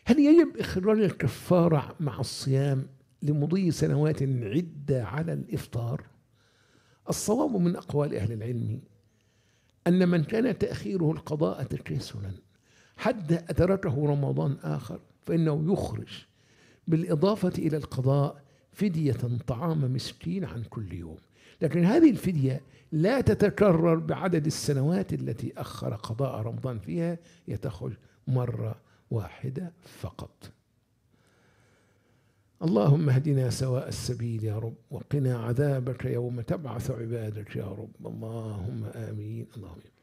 هل يجب إخراج الكفارة مع الصيام لمضي سنوات عدة على الإفطار؟ الصواب من أقوال أهل العلم أن من كان تأخيره القضاء تكاسلا حتى أدركه رمضان آخر فإنه يخرج بالإضافة إلى القضاء فدية طعام مسكين عن كل يوم، لكن هذه الفدية لا تتكرر بعدد السنوات التي أخر قضاء رمضان فيها، يتخرج مرة واحدة فقط. اللهم اهدنا سواء السبيل يا رب، وقنا عذابك يوم تبعث عبادك يا رب. اللهم آمين. اللهم آمين.